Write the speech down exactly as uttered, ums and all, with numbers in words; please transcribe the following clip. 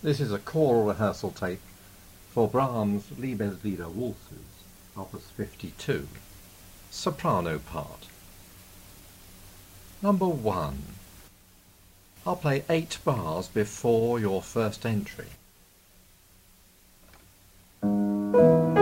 This is a choral rehearsal tape for Brahms' Liebeslieder Waltzes, Opus fifty-two, soprano part. Number one. I'll play eight bars before your first entry.